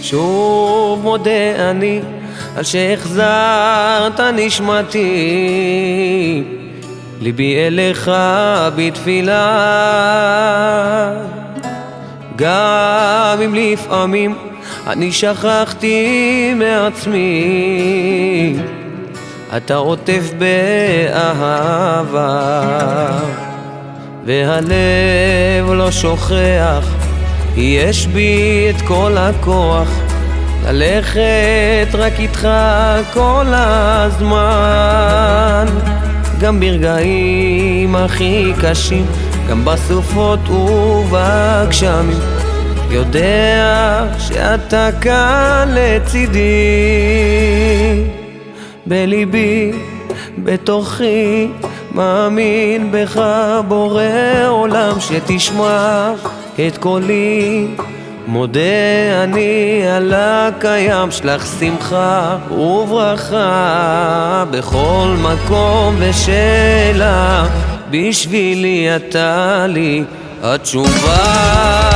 שוב מודה אני על שהחזרת נשמתי, ליבי אליך בתפילה. גם אם לפעמים אני שכחתי מעצמי, אתה עוטף באהבה, והלב לא שוכח, יש בי את כל הכוח ללכת רק איתך כל הזמן. גם ברגעים הכי קשים, גם בסופות ובגשמים, יודע שאתה כאן לצידי. בליבי, בתוכי, מאמין בך בורא עולם, שתשמע את קולי. מודה אני על הקיים, שלח שמחה וברכה בכל מקום ושאלה, בשבילי אתה לי התשובה.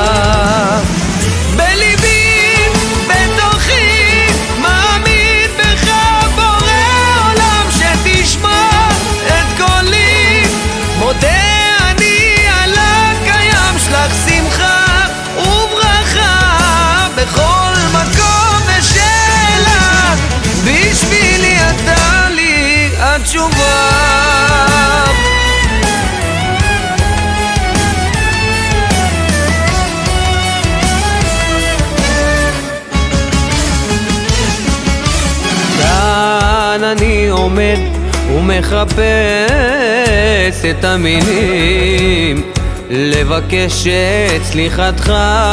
התשובה. כאן אני עומד ומחפש את המילים לבקש את סליחתך.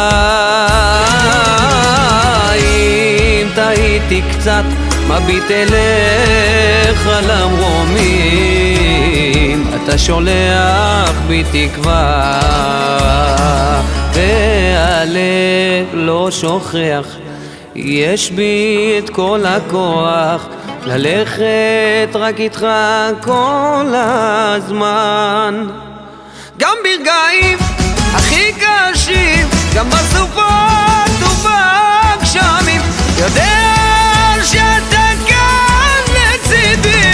אם טעיתי קצת, מביט אליך למרומים, אתה שולח בי תקווה, והלב לא שוכח, יש בי את כל הכוח ללכת רק איתך כל הזמן. גם ברגעים הכי קשים, גם בסופות ובגשמים, יודע שאתה כאן לצידי.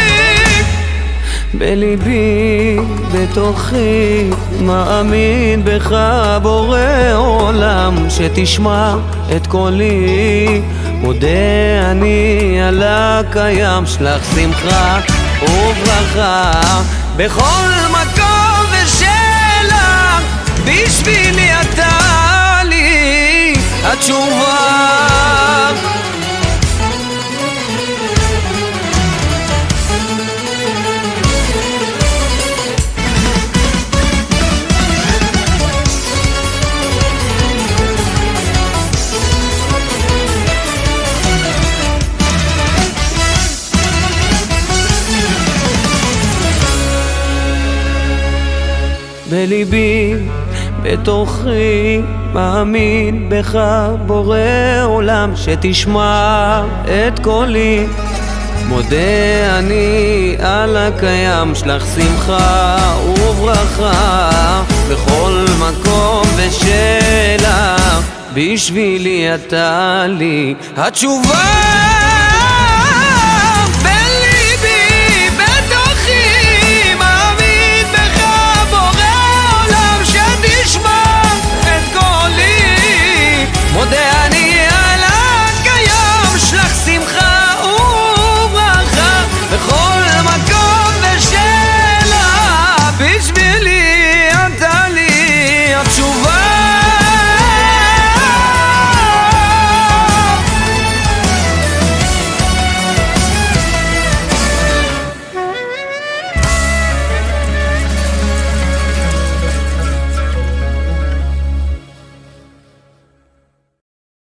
בליבי, בתוכי, מאמין בך בורא עולם, שתשמע את קולי. מודה אני על הקיים, שלח שמחה וברכה בכל מקום ושאלה, בשבילי אתה לי התשובה. בליבי, בתוכי, מאמין בך בורא עולם, שתשמע את קולי. מודה אני על הקיים, שלח שמחה וברכה בכל מקום ושאלה, בשבילי אתה לי התשובה.